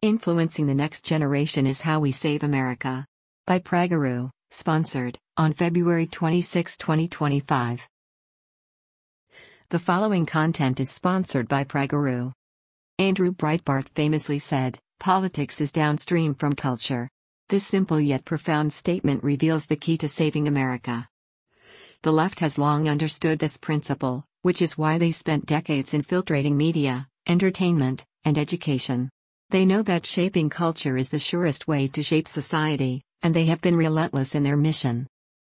Influencing the next generation is how we save America. By Praguru, sponsored, on February 26, 2025. The following content is sponsored by Praguru. Andrew Breitbart famously said, "Politics is downstream from culture." This simple yet profound statement reveals the key to saving America. The left has long understood this principle, which is why they spent decades infiltrating media, entertainment, and education. They know that shaping culture is the surest way to shape society, and they have been relentless in their mission.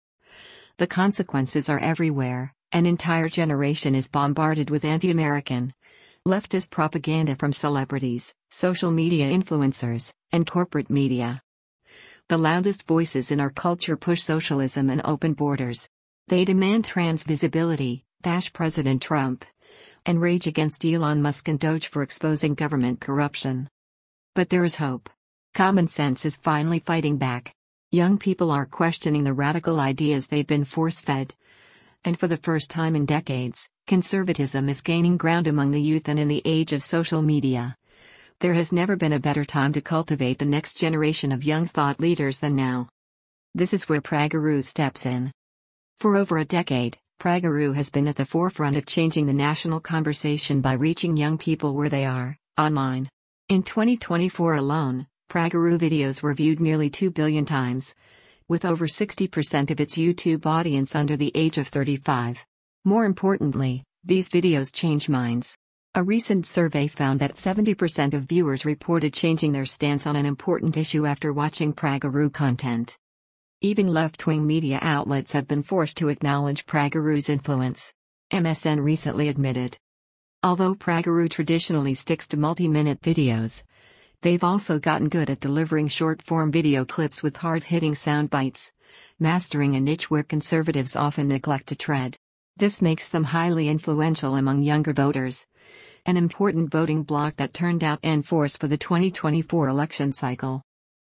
The consequences are everywhere. An entire generation is bombarded with anti-American, leftist propaganda from celebrities, social media influencers, and corporate media. The loudest voices in our culture push socialism and open borders. They demand trans visibility, bash President Trump, and rage against Elon Musk and Doge for exposing government corruption. But there is hope. Common sense is finally fighting back. Young people are questioning the radical ideas they've been force-fed. And for the first time in decades, conservatism is gaining ground among the youth and in the age of social media. There has never been a better time to cultivate the next generation of young thought leaders than now. This is where Praguru steps in. For over a decade, Praguru has been at the forefront of changing the national conversation by reaching young people where they are, online. In 2024 alone, Praguru videos were viewed nearly 2 billion times, with over 60% of its YouTube audience under the age of 35. More importantly, these videos change minds. A recent survey found that 70% of viewers reported changing their stance on an important issue after watching Praguru content. Even left-wing media outlets have been forced to acknowledge Praguru's influence. MSN recently admitted. Although Praguru traditionally sticks to multi-minute videos, they've also gotten good at delivering short-form video clips with hard-hitting sound bites, mastering a niche where conservatives often neglect to tread. This makes them highly influential among younger voters, an important voting bloc that turned out en force for the 2024 election cycle.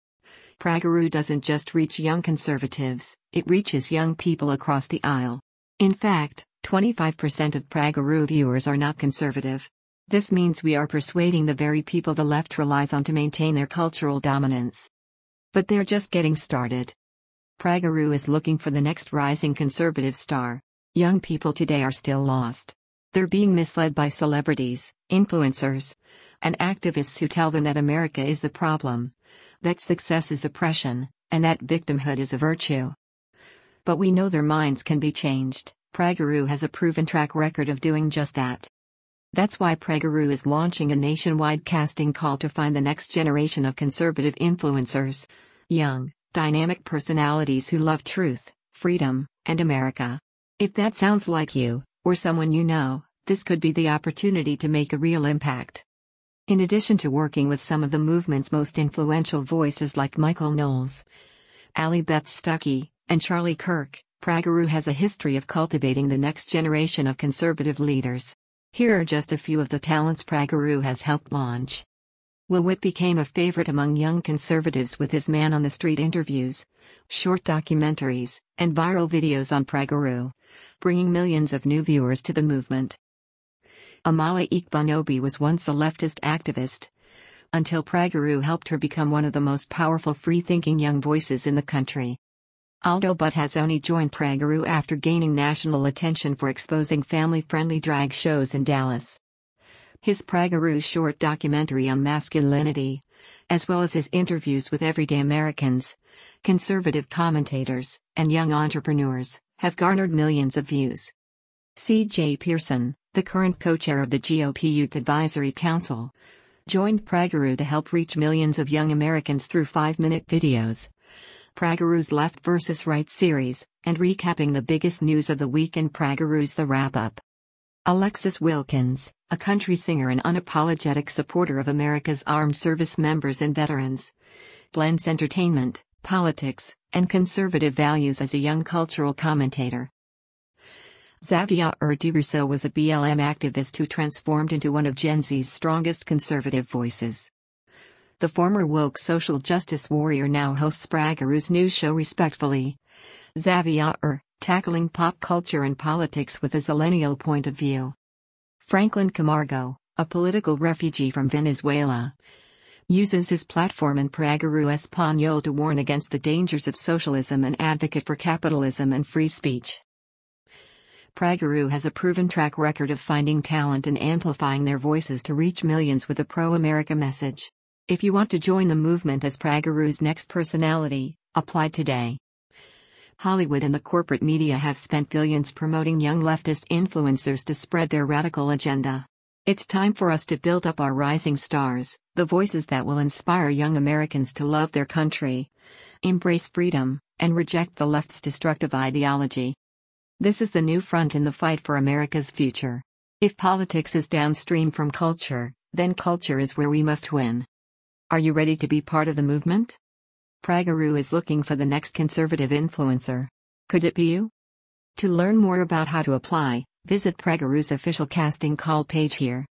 Praguru doesn't just reach young conservatives, it reaches young people across the aisle. In fact, 25% of Praguru viewers are not conservative. This means we are persuading the very people the left relies on to maintain their cultural dominance. But they're just getting started. Praguru is looking for the next rising conservative star. Young people today are still lost. They're being misled by celebrities, influencers, and activists who tell them that America is the problem, that success is oppression, and that victimhood is a virtue. But we know their minds can be changed. Praguru has a proven track record of doing just that. That's why Praguru is launching a nationwide casting call to find the next generation of conservative influencers, young, dynamic personalities who love truth, freedom, and America. If that sounds like you, or someone you know, this could be the opportunity to make a real impact. In addition to working with some of the movement's most influential voices like Michael Knowles, Allie Beth Stuckey, and Charlie Kirk, Praguru has a history of cultivating the next generation of conservative leaders. Here are just a few of the talents Praguru has helped launch. Will Witt became a favorite among young conservatives with his man-on-the-street interviews, short documentaries, and viral videos on Praguru, bringing millions of new viewers to the movement. Amala Ekpunobi was once a leftist activist, until Praguru helped her become one of the most powerful free-thinking young voices in the country. Aldo Butt has only joined Praguru after gaining national attention for exposing family-friendly drag shows in Dallas. His Praguru short documentary on masculinity, as well as his interviews with everyday Americans, conservative commentators, and young entrepreneurs, have garnered millions of views. C.J. Pearson, the current co-chair of the GOP Youth Advisory Council, joined Praguru to help reach millions of young Americans through 5-minute videos, Praguru's Left vs. Right series, and recapping the biggest news of the week in Praguru's The Wrap-Up. Alexis Wilkins, a country singer and unapologetic supporter of America's armed service members and veterans, blends entertainment, politics, and conservative values as a young cultural commentator. Xavier Rousseau was a BLM activist who transformed into one of Gen Z's strongest conservative voices. The former woke social justice warrior now hosts Praguru's news show Respectfully. Xavier, tackling pop culture and politics with a zillennial point of view. Franklin Camargo, a political refugee from Venezuela, uses his platform in Prageru Español to warn against the dangers of socialism and advocate for capitalism and free speech. Prageru has a proven track record of finding talent and amplifying their voices to reach millions with a pro-America message. If you want to join the movement as Prageru's next personality, apply today. Hollywood and the corporate media have spent billions promoting young leftist influencers to spread their radical agenda. It's time for us to build up our rising stars, the voices that will inspire young Americans to love their country, embrace freedom, and reject the left's destructive ideology. This is the new front in the fight for America's future. If politics is downstream from culture, then culture is where we must win. Are you ready to be part of the movement? Prageru is looking for the next conservative influencer. Could it be you? To learn more about how to apply, visit Prageru's official casting call page here.